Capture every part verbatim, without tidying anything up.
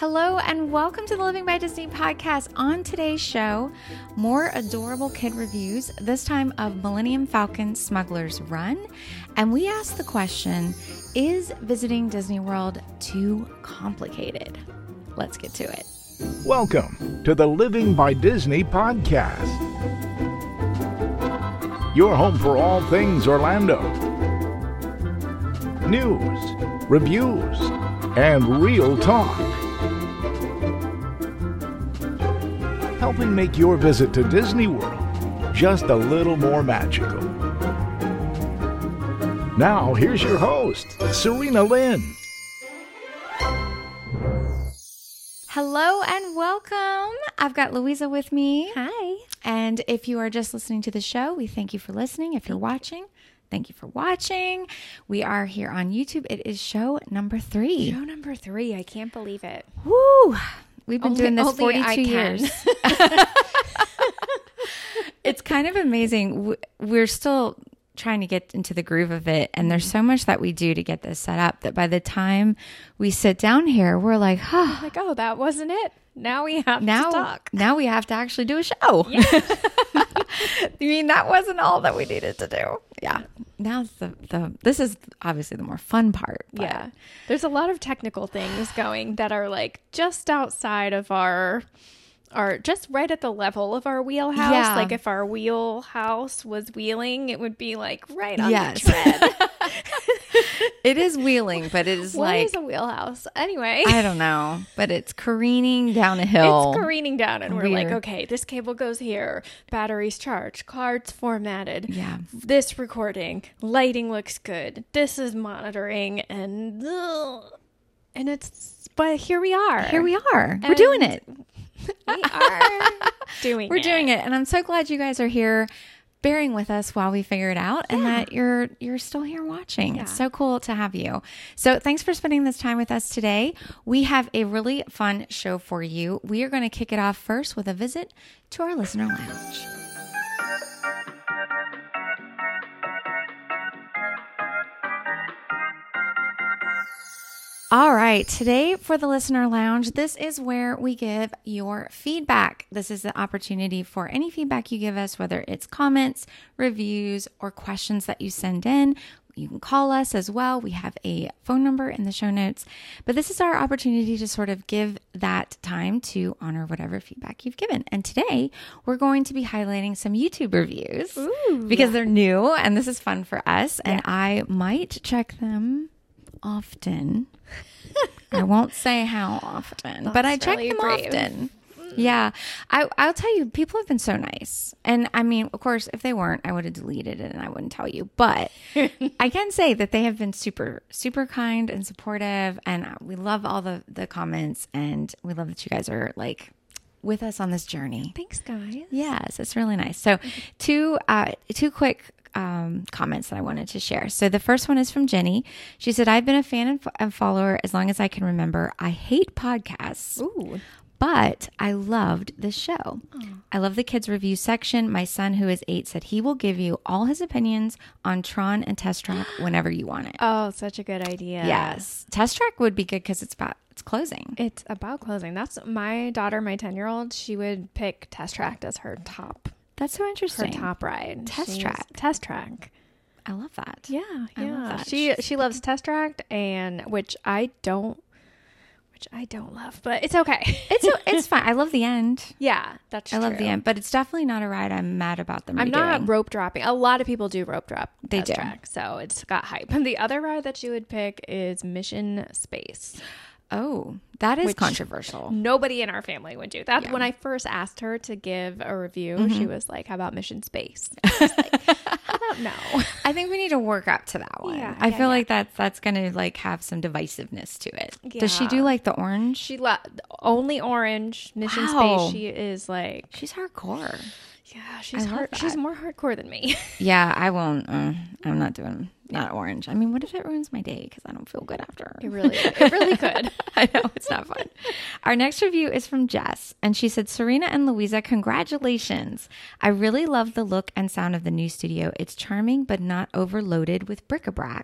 Hello and welcome to the Living by Disney podcast. On today's show, more adorable kid reviews, this time of Millennium Falcon Smuggler's Run. And we ask the question, is visiting Disney World too complicated? Let's get to it. Welcome to the Living by Disney podcast. Your home for all things Orlando. News, reviews, and real talk. Helping make your visit to Disney World just a little more magical. Now, here's your host, Serena Lynn. Hello and welcome. I've got Louisa with me. Hi. And if you are just listening to the show, we thank you for listening. If you're watching, thank you for watching. We are here on YouTube. It is show number three. Show number three. I can't believe it. Woo! We've been Only- doing this only I forty-two can. years. It's kind of amazing. W- We're still trying to get into the groove of it. And there's so much that we do to get this set up that by the time we sit down here, we're like, huh. Like, oh, that wasn't it. Now we have Now, to talk. now we have to actually do a show. Yeah. I mean, that wasn't all that we needed to do. Yeah. Now the, the this is obviously the more fun part. But Yeah. There's a lot of technical things going that are like just outside of our, our just right at the level of our wheelhouse. Yeah. Like if our wheelhouse was wheeling, it would be like right on Yes. the tread. It is wheeling, but it is What like, is a wheelhouse? Anyway. I don't know, but it's careening down a hill. It's careening down, and we're like, Weird. okay, this cable goes here, batteries charged, cards formatted, Yeah. this recording, lighting looks good, this is monitoring, and ugh, and it's, but here we are. Here we are. We're And doing it. We are doing We're it. doing it. And I'm so glad you guys are here bearing with us while we figure it out and that you're you're still here watching. It's Yeah. so cool to have you. So thanks for spending this time with us today. We have a really fun show for you. We are going to kick it off first with a visit to our listener lounge. All right, today for the Listener Lounge, this is where we give your feedback. This is the opportunity for any feedback you give us, whether it's comments, reviews, or questions that you send in. You can call us as well. We have a phone number in the show notes. But this is our opportunity to sort of give that time to honor whatever feedback you've given. And today, we're going to be highlighting some YouTube reviews Ooh. because they're new and this is fun for us. And I might check them often. I won't say how often, but I check really them brave. often. Yeah. I, I'll tell you, people have been so nice. And I mean, of course, if they weren't, I would have deleted it and I wouldn't tell you. But I can say that they have been super, super kind and supportive. And we love all the, the comments. And we love that you guys are like with us on this journey. Thanks, guys. Yes, it's really nice. So two, uh, two quick um, comments that I wanted to share. So the first one is from Jenny. She said, I've been a fan and, f- and follower as long as I can remember. I hate podcasts. Ooh. But I loved this show. I love the kids review section. My son, who is eight, said he will give you all his opinions on Tron and Test Track whenever you want it. Oh, such a good idea. Yes. Test Track would be good because it's about it's closing. It's about closing. That's my daughter, my ten-year-old. She would pick Test Track as her top, That's so her interesting. top ride. Test She's- Track. Test Track. I love that. Yeah, I love yeah. that. She she loves Test Track, and which I don't, which I don't love, but it's okay. It's it's fine. I love the end. yeah, that's I true. love the end, but it's definitely not a ride I'm mad about them I'm redoing. not rope dropping. A lot of people do rope drop. They Test do. Track, so it's got hype. And the other ride that she would pick is Mission Space. Oh, that is Which- controversial. Nobody in our family would do that. Yeah. When I first asked her to give a review, Mm-hmm. she was like, "How about Mission Space?" I was like, "How about no?" I think we need to work up to that one. Yeah, I yeah, feel yeah. like that's that's gonna like have some divisiveness to it. Does she Yeah. do like the orange? She lo- only orange Mission Wow. Space. She is like, She's hardcore. yeah, she's I love hard. She's that. more hardcore than me. Yeah, I won't. Uh, I'm not doing not orange. I mean, what if it ruins my day because I don't feel good after? It really, it really could. I know, it's not fun. Our next review is from Jess, and she said, Serena and Louisa, congratulations. I really love the look and sound of the new studio. It's charming, but not overloaded with bric-a-brac.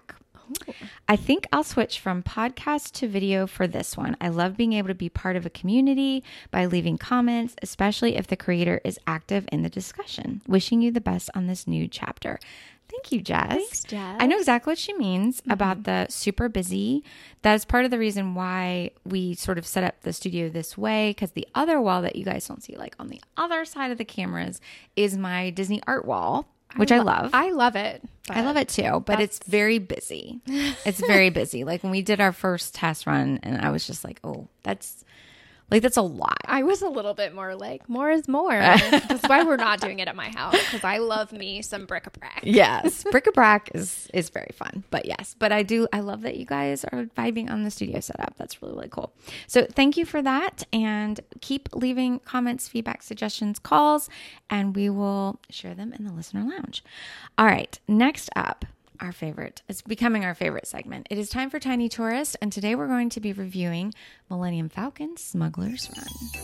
I think I'll switch from podcast to video for this one. I love being able to be part of a community by leaving comments, especially if the creator is active in the discussion. Wishing you the best on this new chapter. Thank you, Jess. Thanks, Jess. I know exactly what she means Mm-hmm. about the super busy. That's part of the reason why we sort of set up the studio this way, because the other wall that you guys don't see, like on the other side of the cameras, is my Disney art wall, which I, lo- love. I love it. I love it too, but it's very busy. It's very busy. Like when we did our first test run, and I was just like, oh, that's like, that's a lot. I was a little bit more like, more is more. That's why we're not doing it at my house, because I love me some bric-a-brac. Yes, bric-a-brac is is very fun. But yes, but I do, I love that you guys are vibing on the studio setup. That's really, really cool. So thank you for that. And keep leaving comments, feedback, suggestions, calls, and we will share them in the listener lounge. All right, next up, our favorite. It's becoming our favorite segment. It is time for Tiny Tourist, and today we're going to be reviewing Millennium Falcon Smuggler's Run.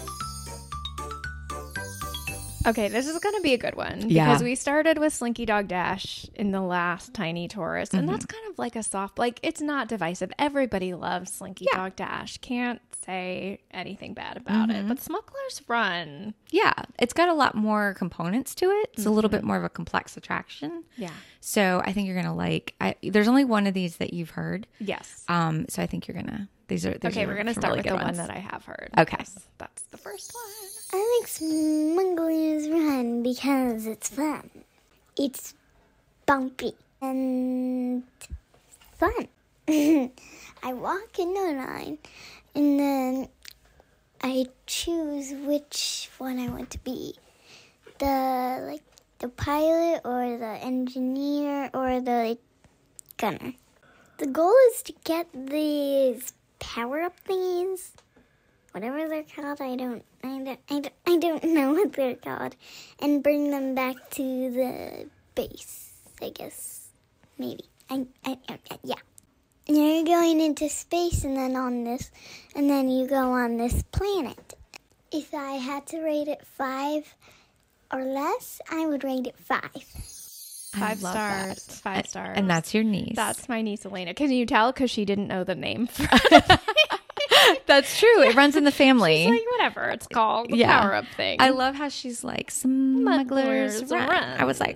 Okay, this is going to be a good one Yeah. because we started with Slinky Dog Dash in the last Tiny Tourist, and that's kind of like a soft, like, it's not divisive. Everybody loves Slinky Yeah. Dog Dash. Can't say anything bad about it. But Smuggler's Run, Yeah, it's got a lot more components to it. It's a little bit more of a complex attraction. yeah, So I think you're gonna like. I, there's only one of these that you've heard. yes. Um. So I think you're gonna. These are these Okay, are we're gonna some start really with the good one ones. that I have heard. Okay. Yes, that's the first one. I like Smuggler's Run because it's fun. It's bumpy and fun. I walk in the line and then I choose which one I want to be. The like the pilot or the engineer or the like, gunner. The goal is to get these power-up thingies. Whatever they're called, I don't, I don't, I don't, I don't know what they're called, and bring them back to the base. I guess, maybe. I, I, I yeah. And you're going into space, and then on this, and then you go on this planet. If I had to rate it five or less, I would rate it five. I Five love stars. that. Five stars. And that's your niece. That's my niece Elena. Can you tell? Because she didn't know the name. that's true. It runs in the family. Like, whatever it's called, the Yeah. power up thing. I love how she's like Smuggler's Smuggler's Run. Run. I was like,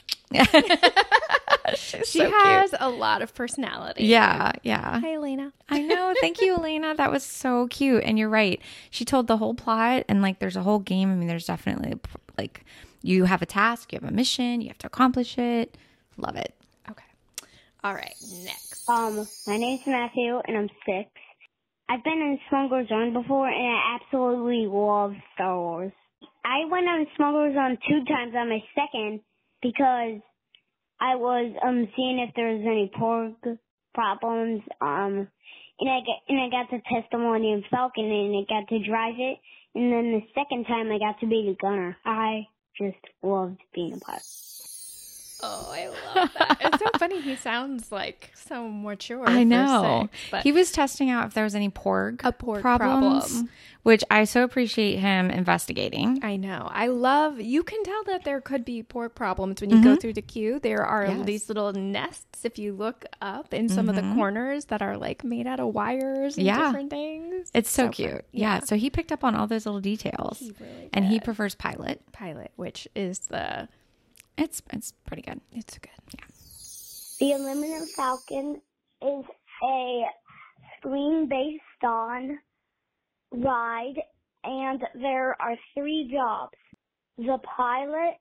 she's she so has cute. a lot of personality. Yeah, yeah. Hi, Elena. I know. Thank you, Elena. That was so cute. And you're right. She told the whole plot, and like there's a whole game. I mean, there's definitely like you have a task, you have a mission, you have to accomplish it. Love it. Okay. All right. Next. Um, my name's Matthew, and I'm six. I've been in Smuggler's Run before, and I absolutely love Star Wars. I went on Smuggler's Run two times on my second because I was um seeing if there was any porg problems. Um, and I got and I got to test the Millennium Falcon, and I got to drive it. And then the second time, I got to be the gunner. I just loved being a pilot. Oh, I love that. It's so funny. He sounds like so mature. I for know. six, but He was testing out if there was any porg, A porg problems, problem. which I so appreciate him investigating. I know. I love, you can tell that there could be pork problems when you go through the queue. There are Yes. these little nests, if you look up in some of the corners, that are like made out of wires and Yeah. different things. It's so, So cute. fun. Yeah. Yeah. So he picked up on all those little details. He really and he did. prefers pilot. Pilot, which is the, It's it's pretty good. it's good. The Aluminum Falcon is a screen-based on ride, and there are three jobs: the pilot,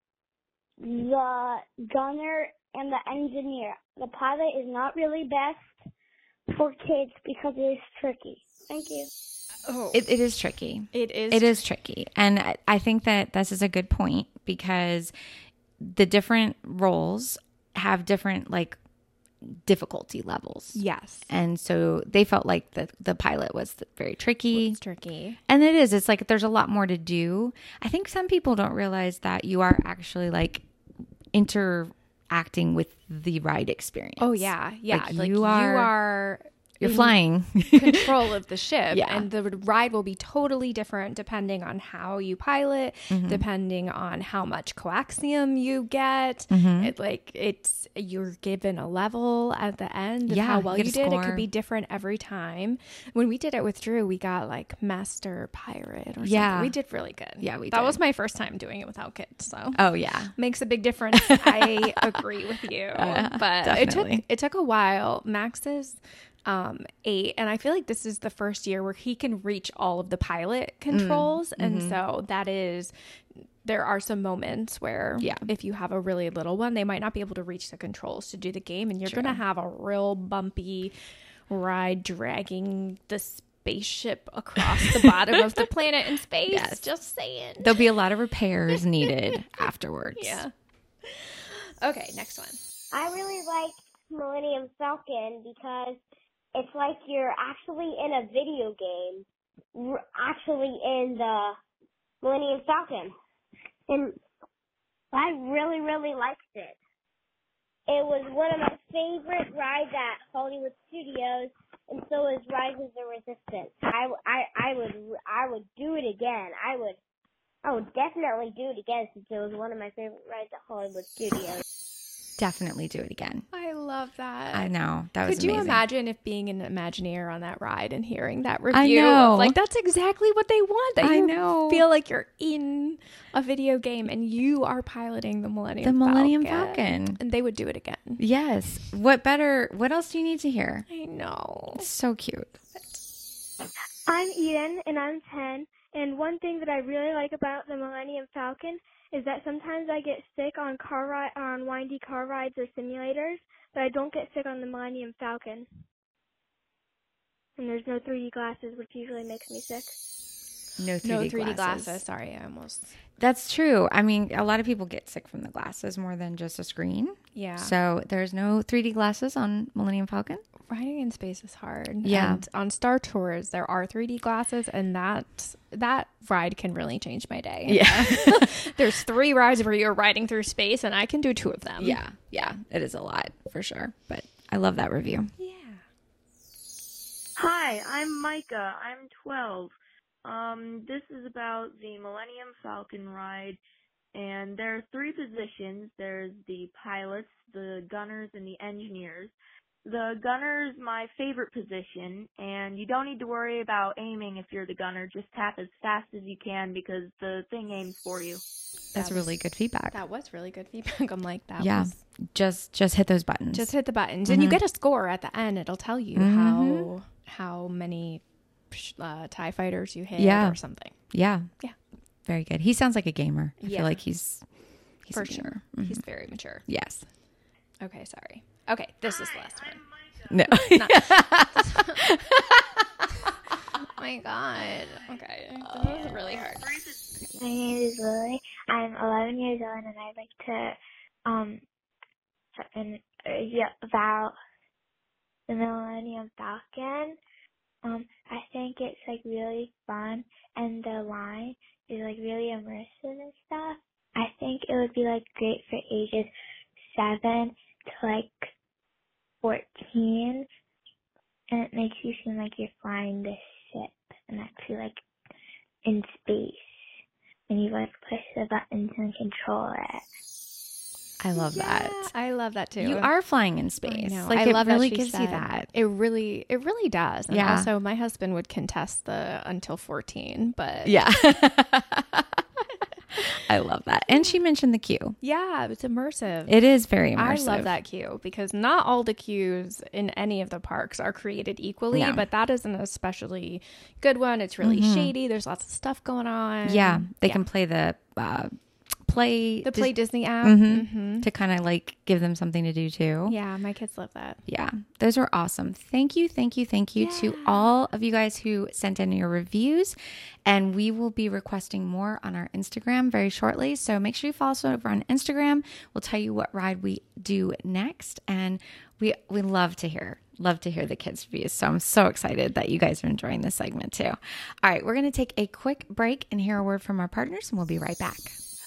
the gunner, and the engineer. The pilot is not really best for kids because it is tricky. Thank you. Oh, It, it is tricky. it is. It is tricky. And I- I think that this is a good point because the different roles have different like difficulty levels. Yes. And so they felt like the, the pilot was very tricky. It's tricky. And it is. It's like there's a lot more to do. I think some people don't realize that you are actually like interacting with the ride experience. Oh, yeah. Yeah. Like, Like, you you are- are You're flying. control of the ship. Yeah. And the ride will be totally different depending on how you pilot, Mm-hmm. depending on how much coaxium you get. Mm-hmm. It like it's you're given a level at the end of Yeah, how you well get you a did. It score. could be different every time. When we did it with Drew, we got like master pirate or Yeah. something. We did really good. Yeah, we That did. was my first time doing it without kids. So Oh, yeah. makes a big difference. I agree with you. Uh, but it took definitely. it took a while. Max is um eight, and I feel like this is the first year where he can reach all of the pilot controls. Mm, And mm-hmm. so that is there are some moments where Yeah. if you have a really little one, they might not be able to reach the controls to do the game, and you're gonna have a real bumpy ride dragging the spaceship across the bottom of the planet in space. Yes. Just saying. There'll be a lot of repairs needed afterwards. Yeah. Okay, next one. I really like Millennium Falcon because it's like you're actually in a video game, r- actually in the Millennium Falcon. And I really, really liked it. It was one of my favorite rides at Hollywood Studios, and so is Rise of the Resistance. I, I, I would, I would do it again. I would, I would definitely do it again since it was one of my favorite rides at Hollywood Studios. Definitely do it again. I love that. I know. That was Could you amazing. imagine if being an Imagineer on that ride and hearing that review? know. Of, like, that's exactly what they want. That I you know. feel like you're in a video game and you are piloting the Millennium The Millennium Falcon. Falcon. And they would do it again. Yes. What better? What else do you need to hear? I know. So cute. I'm Eden, and I'm ten. And one thing that I really like about the Millennium Falcon is that sometimes I get sick on car ride on windy car rides or simulators, but I don't get sick on the Millennium Falcon. And there's no three D glasses, which usually makes me sick. No three D, No three D glasses. glasses. Sorry, I almost. That's true. I mean, a lot of people get sick from the glasses more than just a screen. Yeah. So there's no three D glasses on Millennium Falcon. Riding in space is hard. Yeah. And on Star Tours, there are three D glasses, and that that ride can really change my day. Yeah. There's three rides where you're riding through space, and I can do two of them. Yeah. Yeah. It is a lot for sure. But I love that review. Yeah. Hi, I'm Micah. I'm twelve. Um, this is about the Millennium Falcon ride, and there are three positions. There's the pilots, the gunners, and the engineers. The gunner's my favorite position, and you don't need to worry about aiming if you're the gunner. Just tap as fast as you can because the thing aims for you. That's That really was- good feedback. That was really good feedback. I'm like, that yeah. was. Just just hit those buttons. Just hit the buttons, and you get a score at the end. It'll tell you Mhm. how how many uh, TIE fighters you hit Yeah. or something. Yeah. Yeah. Very good. He sounds like a gamer. I Yeah. feel like he's, he's For a sure. gamer. Mhm. He's very mature. Yes. Okay, sorry. Okay, this is the last one. No. Oh my god. Okay. This is really hard. My name is Lily. I'm eleven years old, and I'd like to um and uh, yeah about the Millennium Falcon. Um, I think it's like really fun, and the line is like really immersive and stuff. I think it would be like great for ages seven to like fourteen, and it makes you seem like you're flying this ship and actually like in space. And you like push the buttons and control it. I love Yeah, that. I love that too. You are flying in I space. know. Like I it love really that she gives you said- that. It really, it really does. And Yeah. also, my husband would contest the until fourteen, but Yeah. I love that. And she mentioned the queue. yeah, it's immersive. It is very I immersive. love that queue because not all the queues in any of the parks are created equally, No. but that is an especially good one. It's really shady. There's lots of stuff going on. Mm-hmm. Yeah. They Yeah. can play the uh, play The Play Disney app. Mhm. Mhm. to kind of like give them something to do too. Yeah, my kids love that. Yeah, those were awesome. Thank you, thank you, thank you to all of you guys who sent in your reviews. And we will be requesting more on our Instagram very shortly. So make sure you follow us over on Instagram. We'll tell you what ride we do next. And we we love to hear, love to hear the kids' reviews. So I'm so excited that you guys are enjoying this segment too. All right, we're going to take a quick break and hear a word from our partners, and we'll be right back.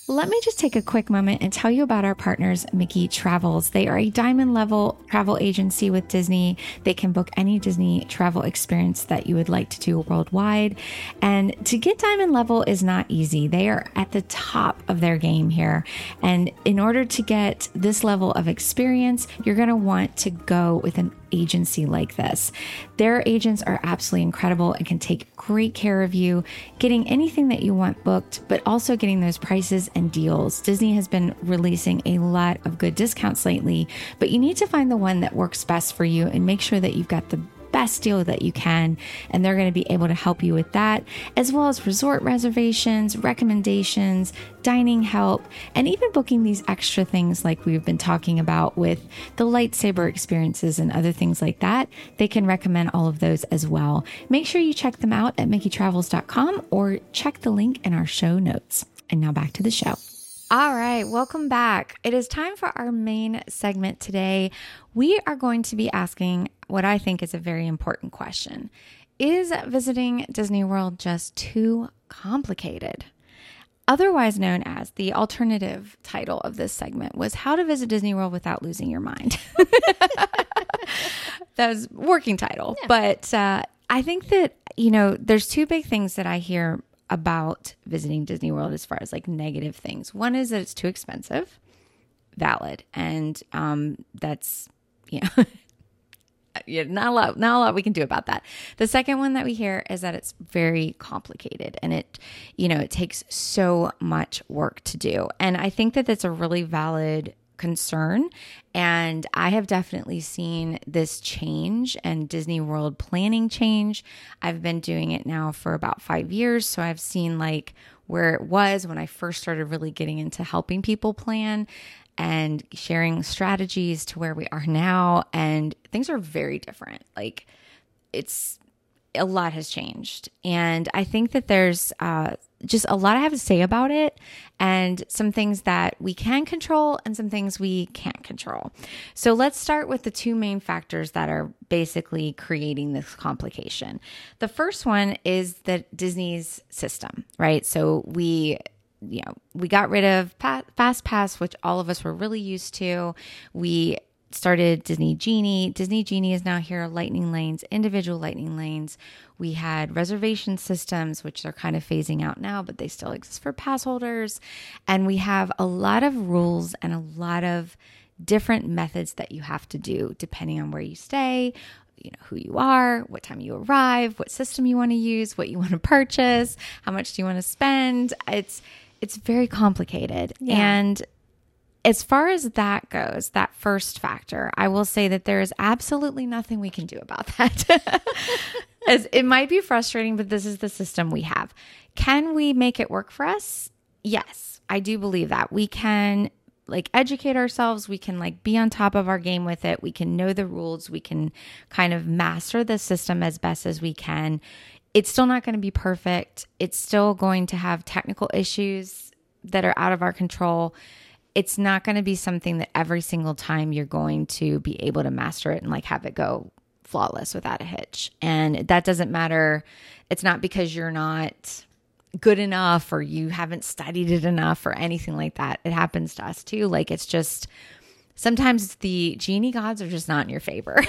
let me just take a quick moment and tell you about our partners, Mickey Travels. They are a diamond level travel agency with Disney. They can book any Disney travel experience that you would like to do worldwide. And to get diamond level is not easy. They are at the top of their game here. And in order to get this level of experience, you're going to want to go with an agency like this. Their agents are absolutely incredible and can take great care of you, getting anything that you want booked, but also getting those prices and deals. Disney has been releasing a lot of good discounts lately, but you need to find the one that works best for you and make sure that you've got the best deal that you can, and they're going to be able to help you with that, as well as resort reservations, recommendations, dining help, and even booking these extra things like we've been talking about with the lightsaber experiences and other things like that. They can recommend all of those as well. Make sure you check them out at mickey travels dot com or check the link in our show notes. And now back to the show. All right, welcome back. It is time for our main segment today. We are going to be asking what I think is a very important question. Is visiting Disney World just too complicated? Otherwise known as, the alternative title of this segment was How to Visit Disney World Without Losing Your Mind. That was working title. Yeah. But uh, I think that, you know, there's two big things that I hear about visiting Disney World as far as like negative things. One is that it's too expensive, valid. And um, that's, you know, yeah, not a lot, not a lot we can do about that. The second one that we hear is that it's very complicated and it, you know, it takes so much work to do. And I think that that's a really valid concern. And I have definitely seen this change and Disney World planning change. I've been doing it now for about five years. So I've seen like where it was when I first started really getting into helping people plan and sharing strategies to where we are now. And things are very different. Like it's, a lot has changed. And I think that there's uh, just a lot I have to say about it, and some things that we can control and some things we can't control. So let's start with the two main factors that are basically creating this complication. The first one is that Disney's system, right? So we you know, we got rid of pa- Fast Pass, which all of us were really used to. We started Disney Genie. Disney Genie is now here, lightning lanes, individual lightning lanes. We had reservation systems, which they're kind of phasing out now, but they still exist for pass holders. And we have a lot of rules and a lot of different methods that you have to do depending on where you stay, you know, who you are, what time you arrive, what system you want to use, what you want to purchase, how much do you want to spend. It's, it's very complicated. Yeah. And as far as that goes, that first factor, I will say that there is absolutely nothing we can do about that. As it might be frustrating, but this is the system we have. Can we make it work for us? Yes, I do believe that. We can like educate ourselves. We can like be on top of our game with it. We can know the rules. We can kind of master the system as best as we can. It's still not going to be perfect. It's still going to have technical issues that are out of our control. It's not going to be something that every single time you're going to be able to master it and like have it go flawless without a hitch. And that doesn't matter. It's not because you're not good enough or you haven't studied it enough or anything like that. It happens to us too. Like it's just, sometimes the genie gods are just not in your favor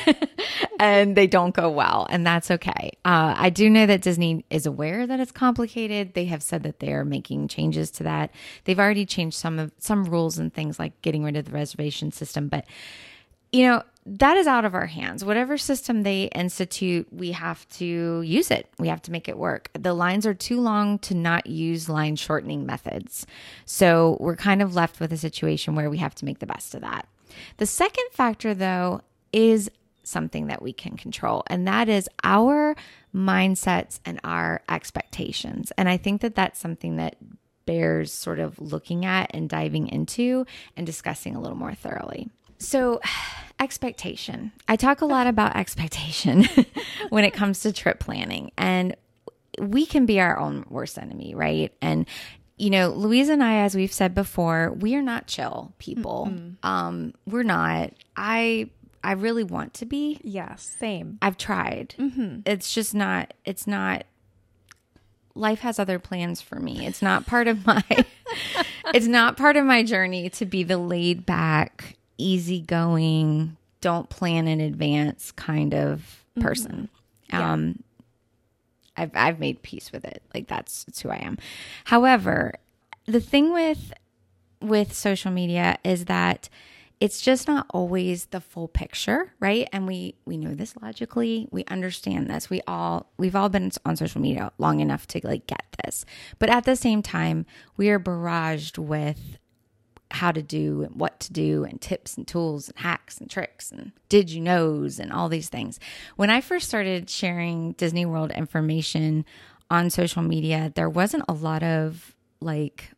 and they don't go well, and that's okay. Uh, I do know that Disney is aware that it's complicated. They have said that they are making changes to that. They've already changed some of some rules and things like getting rid of the reservation system, but you know, that is out of our hands. Whatever system they institute, we have to use it. We have to make it work. The lines are too long to not use line shortening methods. So we're kind of left with a situation where we have to make the best of that. The second factor, though, is something that we can control, and that is our mindsets and our expectations. And I think that that's something that bears sort of looking at and diving into and discussing a little more thoroughly. So expectation. I talk a lot about expectation when it comes to trip planning, and we can be our own worst enemy, right? And you know, Louise and I, as we've said before, we are not chill people. Mm-hmm. Um, we're not. I I really want to be. Yes, same. I've tried. Mm-hmm. It's just not. It's not. Life has other plans for me. It's not part of my. it's not part of my journey to be the laid back, easygoing, don't plan in advance kind of person. Mm-hmm. Yeah. Um, I've I've made peace with it. Like that's, that's who I am. However, the thing with with social media is that it's just not always the full picture, right? And we we know this logically. We understand this. We all we've all been on social media long enough to like get this. But at the same time, we are barraged with how to do and what to do and tips and tools and hacks and tricks and did you knows and all these things. When I first started sharing Disney World information on social media, there wasn't a lot of like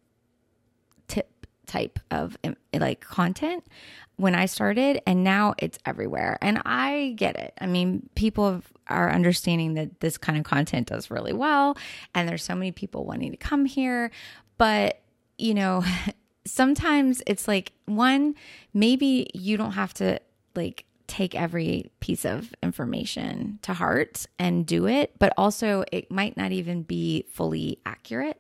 tip type of like content when I started, and now it's everywhere. And I get it. I mean, people are understanding that this kind of content does really well, and there's so many people wanting to come here. But, you know, sometimes it's like, one, maybe you don't have to like take every piece of information to heart and do it, but also it might not even be fully accurate.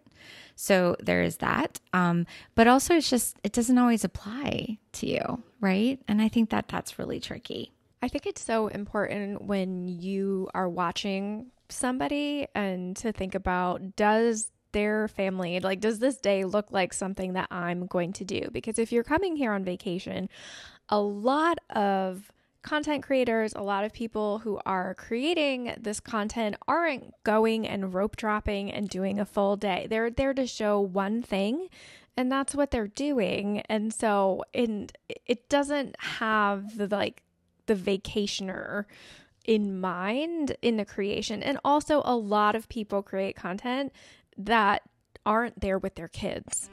So there is that. Um, but also it's just, it doesn't always apply to you, right? And I think that that's really tricky. I think it's so important when you are watching somebody and to think about, does their family, like, does this day look like something that I'm going to do? Because if you're coming here on vacation, a lot of content creators, a lot of people who are creating this content aren't going and rope dropping and doing a full day. They're there to show one thing, and that's what they're doing. And so in, it doesn't have the like the vacationer in mind in the creation. And also a lot of people create content that aren't there with their kids.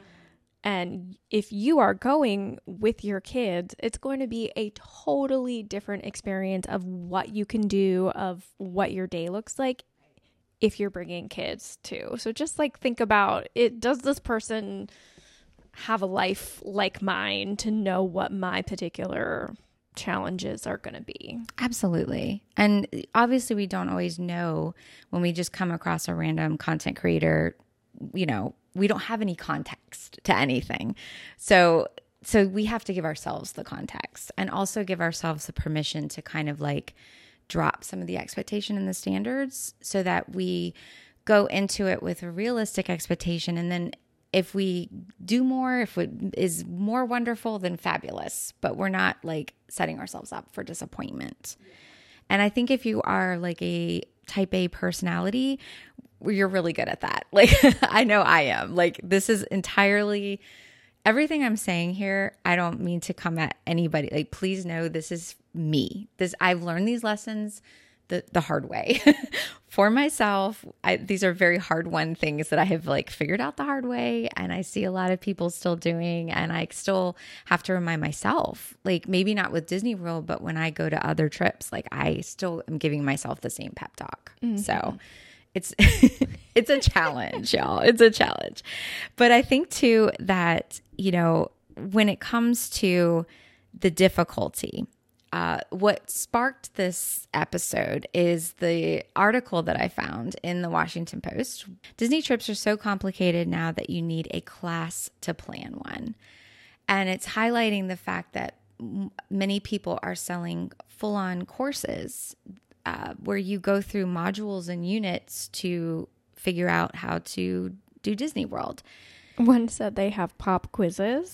And if you are going with your kids, it's going to be a totally different experience of what you can do, of what your day looks like if you're bringing kids too. So just like think about it. Does this person have a life like mine to know what my particular challenges are going to be? Absolutely. And obviously we don't always know when we just come across a random content creator, you know, we don't have any context to anything. So, so we have to give ourselves the context and also give ourselves the permission to kind of like drop some of the expectation and the standards so that we go into it with a realistic expectation. And then if we do more, if it is more wonderful, then fabulous. But we're not like setting ourselves up for disappointment. And I think if you are like a type A personality, you're really good at that. Like, I know I am. Like, this is entirely everything I'm saying here. I don't mean to come at anybody. Like, please know this is me. This I've learned these lessons the the hard way for myself. I, these are very hard won things that I have like figured out the hard way, and I see a lot of people still doing, and I still have to remind myself. Like, maybe not with Disney World, but when I go to other trips, like I still am giving myself the same pep talk. Mm-hmm. So. It's it's a challenge, y'all. It's a challenge. But I think too that, you know, when it comes to the difficulty, uh, what sparked this episode is the article that I found in the Washington Post. Disney trips are so complicated now that you need a class to plan one. And it's highlighting the fact that m- many people are selling full-on courses Uh, where you go through modules and units to figure out how to do Disney World. One said they have pop quizzes.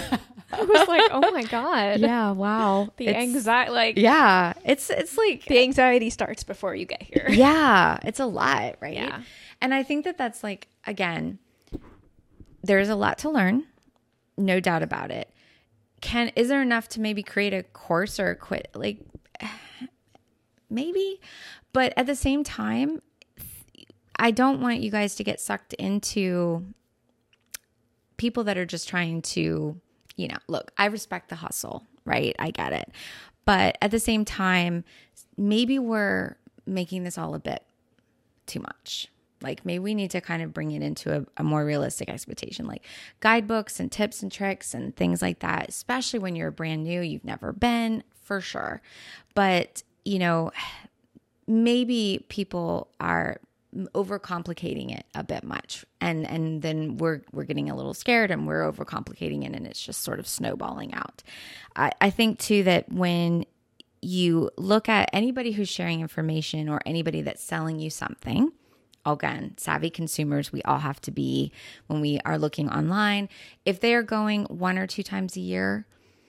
I was like, oh my God. Yeah, wow. The anxiety, like, yeah, it's it's like the anxiety starts before you get here. Yeah, it's a lot, right? Yeah. And I think that that's like, again, there's a lot to learn, no doubt about it. Can is there enough to maybe create a course or a quit? Like, maybe, but at the same time, I don't want you guys to get sucked into people that are just trying to, you know, look, I respect the hustle, right? I get it. But at the same time, maybe we're making this all a bit too much. Like, maybe we need to kind of bring it into a, a more realistic expectation, like guidebooks and tips and tricks and things like that, especially when you're brand new, you've never been, for sure. But you know, maybe people are overcomplicating it a bit much. And and then we're we're getting a little scared and we're overcomplicating it and it's just sort of snowballing out. I, I think too that when you look at anybody who's sharing information or anybody that's selling you something, again, savvy consumers, we all have to be when we are looking online. If they're going one or two times a year,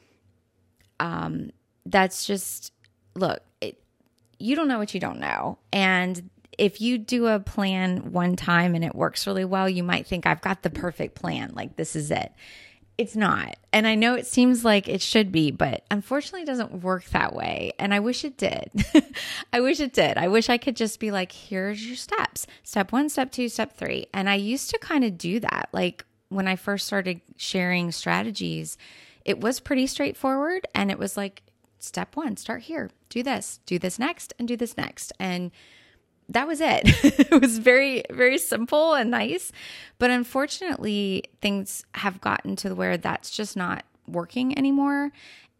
um, that's just, look, it, you don't know what you don't know. And if you do a plan one time and it works really well, you might think, I've got the perfect plan. Like, this is it. It's not. And I know it seems like it should be, but unfortunately it doesn't work that way. And I wish it did. I wish it did. I wish I could just be like, here's your steps. Step one, step two, step three. And I used to kind of do that. Like when I first started sharing strategies, it was pretty straightforward. And it was like, step one, start here, do this, do this next, and do this next. And that was it. It was very, very simple and nice. But unfortunately, things have gotten to where that's just not working anymore.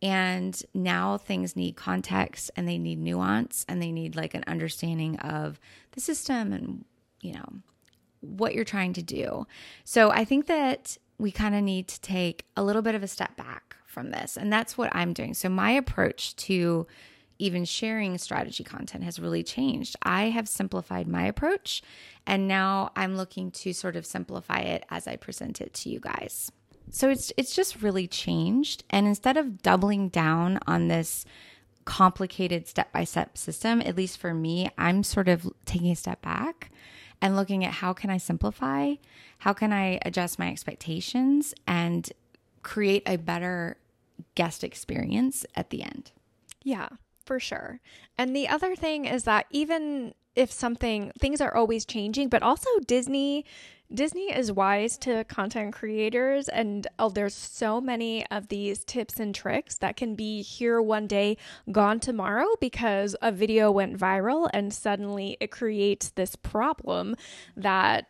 And now things need context and they need nuance and they need like an understanding of the system and, you know, what you're trying to do. So I think that we kind of need to take a little bit of a step back from this. And that's what I'm doing. So my approach to even sharing strategy content has really changed. I have simplified my approach, and now I'm looking to sort of simplify it as I present it to you guys. So it's it's just really changed. And instead of doubling down on this complicated step-by-step system, at least for me, I'm sort of taking a step back and looking at how can I simplify, how can I adjust my expectations and create a better guest experience at the end. Yeah. For sure. And the other thing is that even if something, things are always changing, but also Disney, Disney is wise to content creators. And oh, there's so many of these tips and tricks that can be here one day, gone tomorrow because a video went viral and suddenly it creates this problem that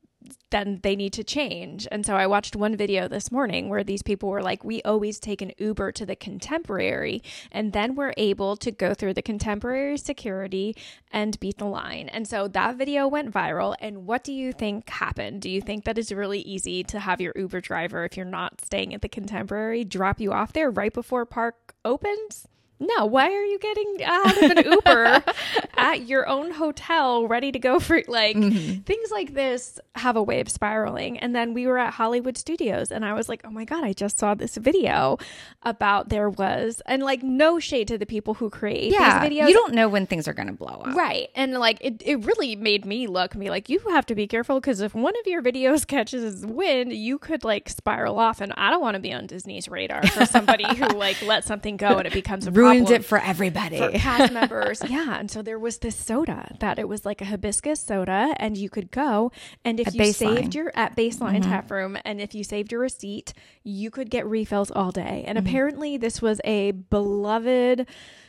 then they need to change. And so I watched one video this morning where these people were like, we always take an Uber to the Contemporary and then we're able to go through the Contemporary security and beat the line. And so that video went viral. And what do you think happened? Do you think that it's really easy to have your Uber driver, if you're not staying at the Contemporary, drop you off there right before park opens? No, why are you getting out of an Uber at your own hotel ready to go for, like, mm-hmm. things like this have a way of spiraling. And then we were at Hollywood Studios and I was like, oh my God, I just saw this video about there was, and like no shade to the people who create yeah, these videos. You don't know when things are going to blow up. Right. And like, it, it really made me look and be like, you have to be careful because if one of your videos catches wind, you could like spiral off. And I don't want to be on Disney's radar for somebody who like let something go and it becomes a problem. Ruined it for everybody. For cast members. Yeah. And so there was this soda that it was like a hibiscus soda and you could go and if at you baseline. saved your at baseline mm-hmm. tap room and if you saved your receipt, you could get refills all day. And mm-hmm. apparently this was a beloved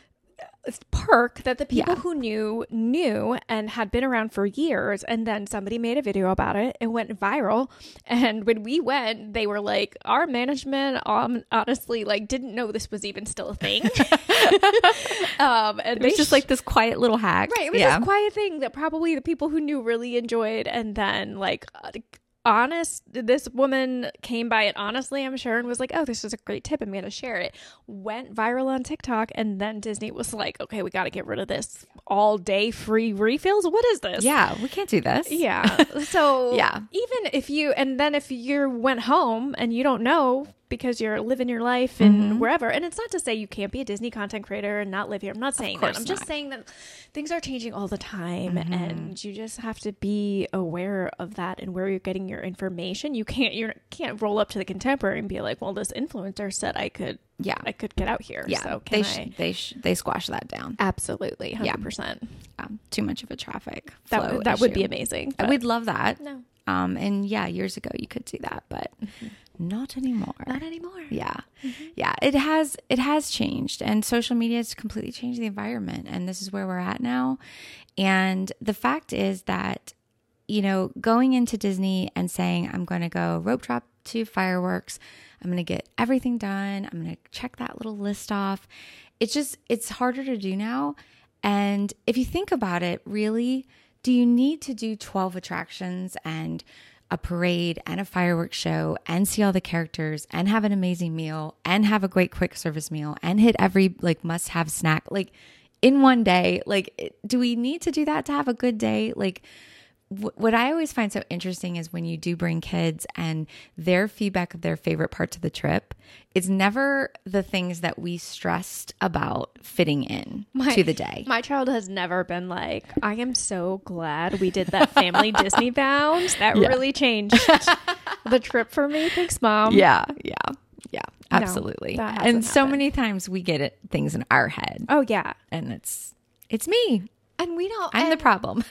perk that the people yeah. who knew knew and had been around for years. And then somebody made a video about it. It went viral. And when we went, they were like, our management um, honestly like didn't know this was even still a thing. um, and it was just sh- like this quiet little hack. Right. It was yeah. this quiet thing that probably the people who knew really enjoyed. And then like uh, honest, this woman came by it honestly, I'm sure, and was like, oh, this is a great tip. I'm going to share it. Went viral on TikTok. And then Disney was like, okay, we got to get rid of this all day free refills. What is this? Yeah, we can't do this. Yeah. So yeah. even if you, and then if you went home and you don't know, because you're living your life in mm-hmm. wherever. And it's not to say you can't be a Disney content creator and not live here. I'm not saying that. I'm just not. saying that things are changing all the time mm-hmm. and you just have to be aware of that and where you're getting your information. You can't you can't roll up to the Contemporary and be like, well, this influencer said I could yeah, I could get out here. Yeah. So can they sh- I? they sh- they squash that down. Absolutely. one hundred percent. Yeah. Um, too much of a traffic flow That, that issue. would be amazing. But we'd love that. No. Um, and yeah, years ago you could do that, but mm-hmm. not anymore. Not anymore. Yeah. Mm-hmm. Yeah. It has, it has changed, and social media has completely changed the environment, and this is where we're at now. And the fact is that, you know, going into Disney and saying, I'm going to go rope drop to fireworks, I'm going to get everything done, I'm going to check that little list off. It's just, it's harder to do now. And if you think about it, really, do you need to do twelve attractions and a parade and a fireworks show and see all the characters and have an amazing meal and have a great quick service meal and hit every like must have snack like in one day? Like, do we need to do that to have a good day? Like, w- what I always find so interesting is when you do bring kids and their feedback of their favorite parts of the trip, it's never the things that we stressed about fitting in my, to the day. My child has never been like, I am so glad we did that family Disney bound. That yeah. really changed the trip for me. Thanks, Mom. Yeah, yeah, yeah, absolutely. No, and so happened. many times we get it, things in our head. Oh, yeah. And it's it's me. And we don't. I'm the problem.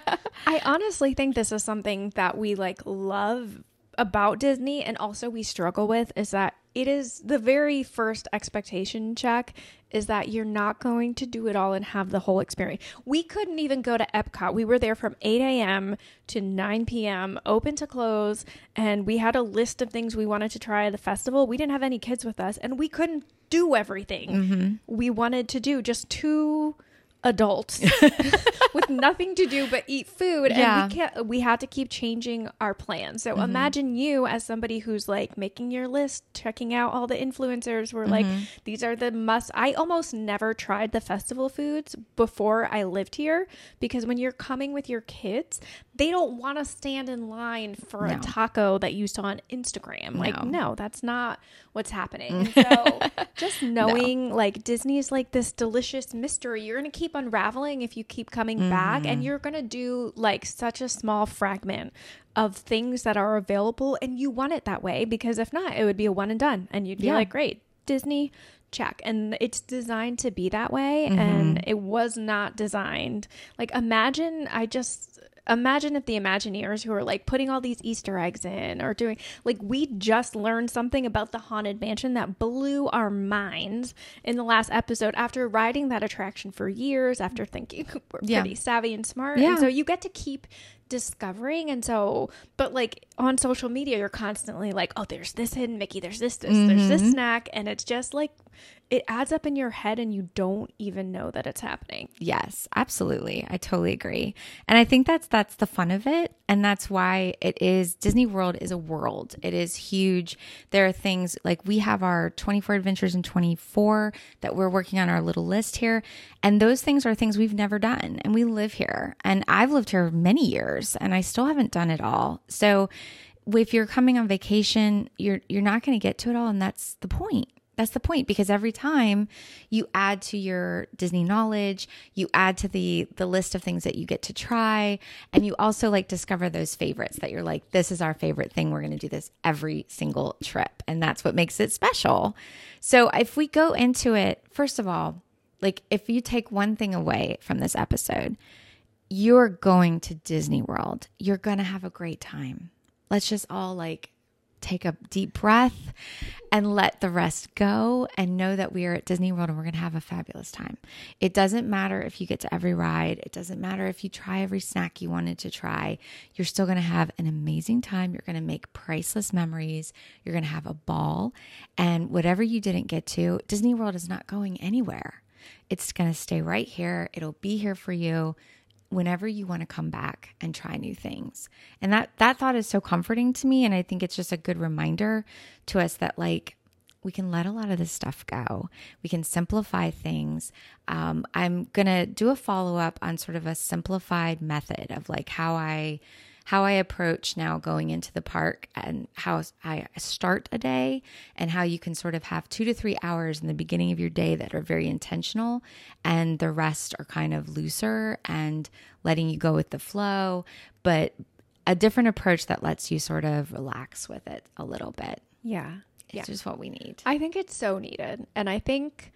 I honestly think this is something that we like love about Disney, and also we struggle with, is that it is the very first expectation check is that you're not going to do it all and have the whole experience. We couldn't even go to Epcot. We were there from eight a.m. to nine p.m., open to close, and we had a list of things we wanted to try at the festival. We didn't have any kids with us, and we couldn't do everything mm-hmm. we wanted to do. Just two adults with nothing to do but eat food. Yeah. And we can't, we had to keep changing our plans. So mm-hmm. imagine you as somebody who's like making your list, checking out all the influencers. We're mm-hmm. like, these are the must. I almost never tried the festival foods before I lived here, because when you're coming with your kids, they don't want to stand in line for no. a taco that you saw on Instagram. Like, no, no that's not what's happening. So just knowing no. like Disney's like this delicious mystery, you're going to keep unraveling if you keep coming mm-hmm. back, and you're going to do like such a small fragment of things that are available, and you want it that way, because if not, it would be a one and done, and you'd be yeah. like, great, Disney, check. And it's designed to be that way. Mm-hmm. And it was not designed. Like, imagine, I just imagine if the Imagineers who are like putting all these Easter eggs in or doing, like, we just learned something about the Haunted Mansion that blew our minds in the last episode after riding that attraction for years, after thinking we're yeah. pretty savvy and smart. Yeah. And so you get to keep discovering. And so, but like on social media, you're constantly like, oh, there's this hidden Mickey, there's this, this mm-hmm. there's this snack. And it's just like, it adds up in your head and you don't even know that it's happening. Yes, absolutely. I totally agree. And I think that's that's the fun of it. And that's why it is, Disney World is a world. It is huge. There are things like we have our twenty-four Adventures in twenty-four that we're working on our little list here. And those things are things we've never done. And we live here. And I've lived here many years and I still haven't done it all. So if you're coming on vacation, you're you're not going to get to it all. And that's the point. That's the point, because every time you add to your Disney knowledge, you add to the the list of things that you get to try, and you also like discover those favorites that you're like, this is our favorite thing. We're going to do this every single trip, and that's what makes it special. So if we go into it, first of all, like if you take one thing away from this episode, you're going to Disney World. You're going to have a great time. Let's just all like take a deep breath and let the rest go, and know that we are at Disney World and we're going to have a fabulous time. It doesn't matter if you get to every ride. It doesn't matter if you try every snack you wanted to try. You're still going to have an amazing time. You're going to make priceless memories. You're going to have a ball. And whatever you didn't get to, Disney World is not going anywhere. It's going to stay right here. It'll be here for you whenever you want to come back and try new things. And that, that thought is so comforting to me. And I think it's just a good reminder to us that like, we can let a lot of this stuff go. We can simplify things. Um, I'm going to do a follow-up on sort of a simplified method of like how I, how I approach now going into the park, and how I start a day, and how you can sort of have two to three hours in the beginning of your day that are very intentional, and the rest are kind of looser and letting you go with the flow, but a different approach that lets you sort of relax with it a little bit. Yeah. It's yeah. just what we need. I think it's so needed. And I think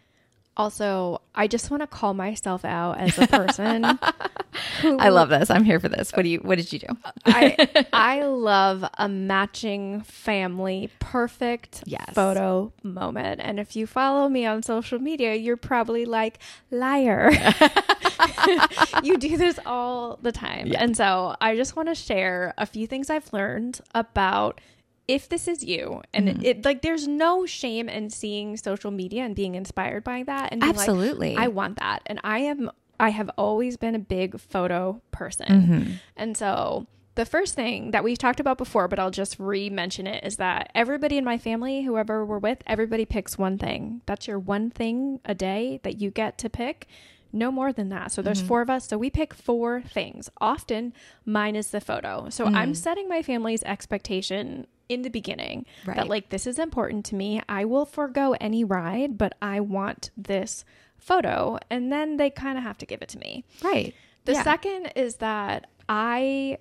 also, I just want to call myself out as a person who, I love this. I'm here for this. What do you, what did you do? I, I love a matching family perfect yes. photo moment. And if you follow me on social media, you're probably like, liar. You do this all the time. Yeah. And so I just want to share a few things I've learned about if this is you, and mm-hmm. it, it like there's no shame in seeing social media and being inspired by that, and being absolutely, like, I want that, and I am I have always been a big photo person. Mm-hmm. And so the first thing that we've talked about before, but I'll just re-mention it, is that everybody in my family, whoever we're with, everybody picks one thing. That's your one thing a day that you get to pick. No more than that. So there's mm-hmm. four of us. So we pick four things. Often mine is the photo. So mm-hmm. I'm setting my family's expectation in the beginning right. that like, this is important to me. I will forego any ride, but I want this photo. And then they kind of have to give it to me. Right. The yeah. second is that I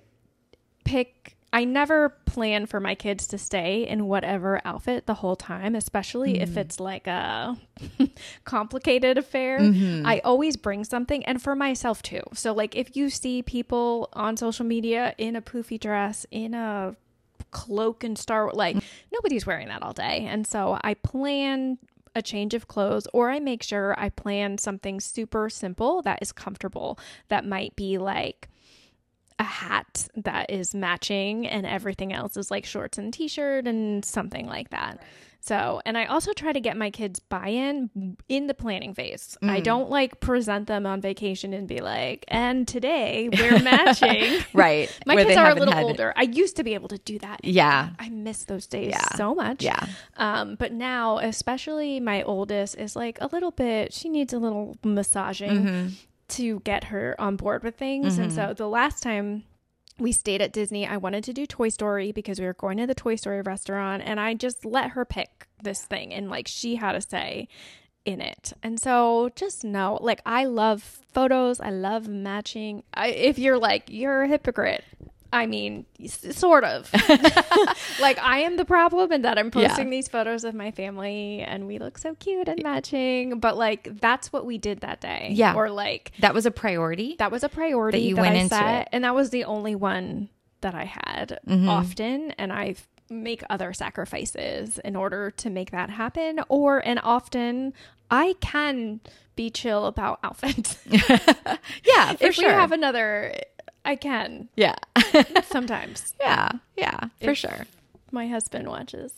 pick, I never plan for my kids to stay in whatever outfit the whole time, especially mm-hmm. if it's like a complicated affair. Mm-hmm. I always bring something, and for myself too. So like if you see people on social media in a poofy dress, in a cloak and star, like mm-hmm. nobody's wearing that all day. And so I plan a change of clothes, or I make sure I plan something super simple that is comfortable, that might be like a hat that is matching and everything else is like shorts and t-shirt and something like that. Right. So, and I also try to get my kids buy-in in the planning phase. Mm. I don't like present them on vacation and be like, and today we're matching. Right. My Where kids are a little had... older. I used to be able to do that. Yeah. I miss those days yeah. so much. Yeah. Um, but now, especially my oldest is like a little bit, she needs a little massaging. Mm-hmm. to get her on board with things. Mm-hmm. And so the last time we stayed at Disney, I wanted to do Toy Story because we were going to the Toy Story restaurant, and I just let her pick this thing, and like she had a say in it. And so just know, like, I love photos. I love matching. I, if you're like, you're a hypocrite, I mean, sort of. Like, I am the problem in that I'm posting yeah. these photos of my family and we look so cute and matching. But, like, that's what we did that day. Yeah. Or, like... That was a priority? That was a priority that you that went I into set, it. and that was the only one that I had mm-hmm. often. And I make other sacrifices in order to make that happen. Or, and often, I can be chill about outfits. Yeah, for if sure. we have another... I can. Yeah. Sometimes. Yeah. Yeah. For if sure. My husband watches.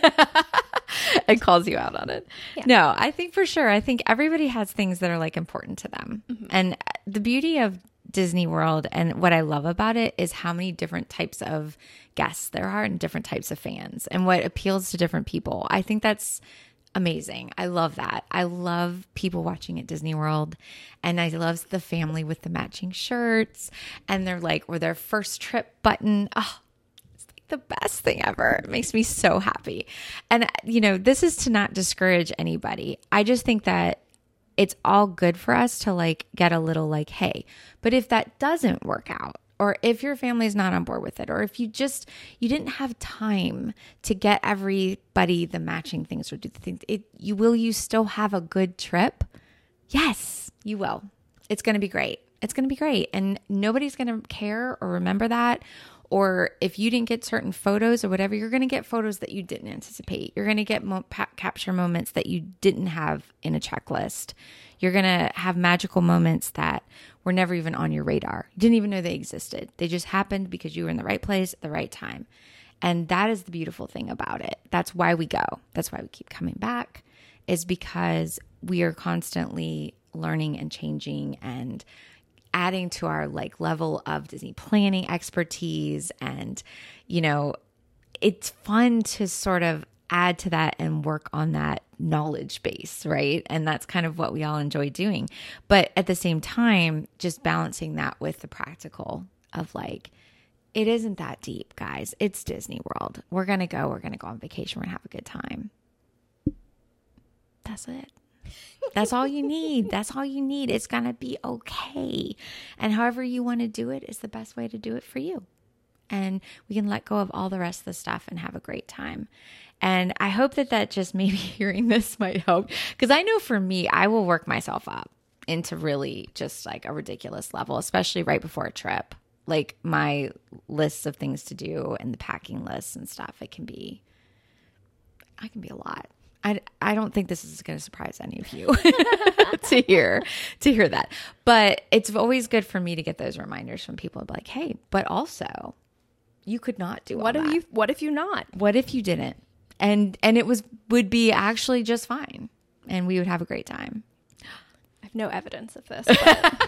And calls you out on it. Yeah. No, I think for sure. I think everybody has things that are like important to them. Mm-hmm. And the beauty of Disney World and what I love about it is how many different types of guests there are and different types of fans and what appeals to different people. I think that's amazing. I love that. I love people watching at Disney World, and I love the family with the matching shirts and they're like, or their first trip button. Oh, it's like the best thing ever. It makes me so happy. And, you know, this is to not discourage anybody. I just think that it's all good for us to like get a little like, hey, but if that doesn't work out, or if your family's not on board with it, or if you just, you didn't have time to get everybody the matching things or do the things, it, you will you still have a good trip? Yes, you will. It's going to be great. It's going to be great. And nobody's going to care or remember that. Or if you didn't get certain photos or whatever, you're going to get photos that you didn't anticipate. You're going to get mo- pa- capture moments that you didn't have in a checklist. You're going to have magical moments that were never even on your radar. You didn't even know they existed. They just happened because you were in the right place at the right time. And that is the beautiful thing about it. That's why we go. That's why we keep coming back, is because we are constantly learning and changing and adding to our like level of Disney planning expertise. And, you know, it's fun to sort of add to that and work on that knowledge base, right? And that's kind of what we all enjoy doing. But at the same time, just balancing that with the practical of like, it isn't that deep, guys. It's Disney World. We're going to go. We're going to go on vacation. We're going to have a good time. That's it. That's all you need. That's all you need. It's going to be okay. And however you want to do it is the best way to do it for you. And we can let go of all the rest of the stuff and have a great time. And I hope that that just maybe hearing this might help. Because I know for me, I will work myself up into really just like a ridiculous level, especially right before a trip. Like my lists of things to do and the packing lists and stuff, it can be, I can be a lot. I, I don't think this is going to surprise any of you to hear to hear that. But it's always good for me to get those reminders from people like, hey, but also you could not do what all if that. you what if you not? What if you didn't? And and it was would be actually just fine. And we would have a great time. I have no evidence of this. But.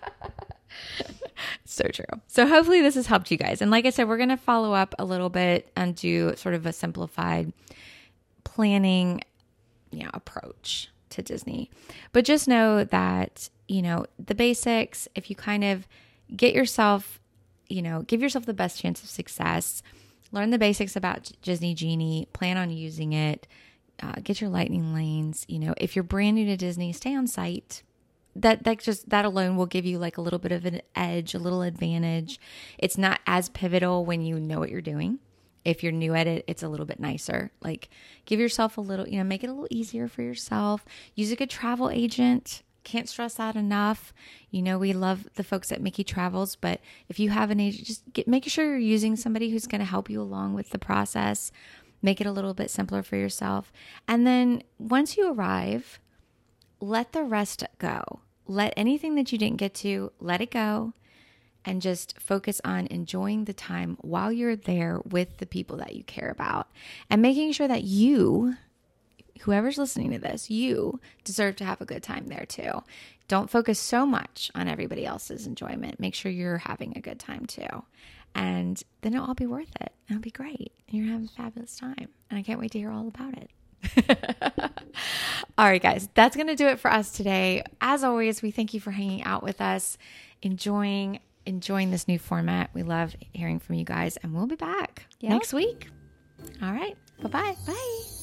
So true. So hopefully this has helped you guys. And like I said, we're going to follow up a little bit and do sort of a simplified planning, you know, approach to Disney. But just know that, you know, the basics, if you kind of get yourself, you know, give yourself the best chance of success, learn the basics about Disney Genie, plan on using it, uh, get your lightning lanes. You know, if you're brand new to Disney, stay on site. That that just that alone will give you like a little bit of an edge, a little advantage. It's not as pivotal when you know what you're doing. If you're new at it, it's a little bit nicer. Like give yourself a little, you know, make it a little easier for yourself. Use a good travel agent. Can't stress that enough. You know, we love the folks at Mickey Travels, but if you have an agent, just get, make sure you're using somebody who's going to help you along with the process. Make it a little bit simpler for yourself. And then once you arrive, let the rest go. Let anything that you didn't get to, let it go. And just focus on enjoying the time while you're there with the people that you care about. And making sure that you, whoever's listening to this, you deserve to have a good time there too. Don't focus so much on everybody else's enjoyment. Make sure you're having a good time too. And then it'll all be worth it. It'll be great. You're going to have a fabulous time. And I can't wait to hear all about it. All right, guys, that's going to do it for us today. As always, we thank you for hanging out with us, enjoying enjoying this new format. We love hearing from you guys, and we'll be back yep. next week. All right. Bye-bye. Bye.